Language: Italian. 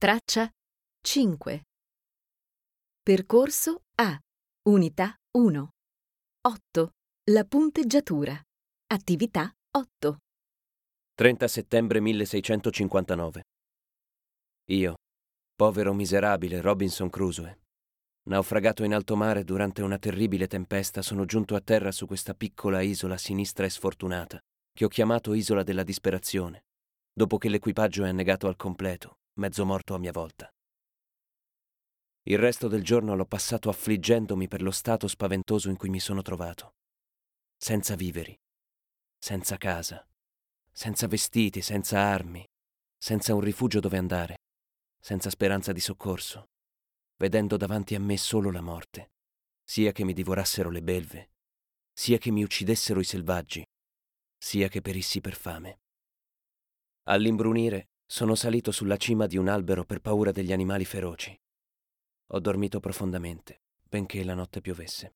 Traccia 5. Percorso A. Unità 1. 8. La punteggiatura. Attività 8. 30 settembre 1659. Io, povero miserabile Robinson Crusoe, naufragato in alto mare durante una terribile tempesta, sono giunto a terra su questa piccola isola sinistra e sfortunata, che ho chiamato Isola della Disperazione, dopo che l'equipaggio è annegato al completo, mezzo morto a mia volta. Il resto del giorno l'ho passato affliggendomi per lo stato spaventoso in cui mi sono trovato. Senza viveri, senza casa, senza vestiti, senza armi, senza un rifugio dove andare, senza speranza di soccorso, vedendo davanti a me solo la morte, sia che mi divorassero le belve, sia che mi uccidessero i selvaggi, sia che perissi per fame. All'imbrunire sono salito sulla cima di un albero per paura degli animali feroci. Ho dormito profondamente, benché la notte piovesse.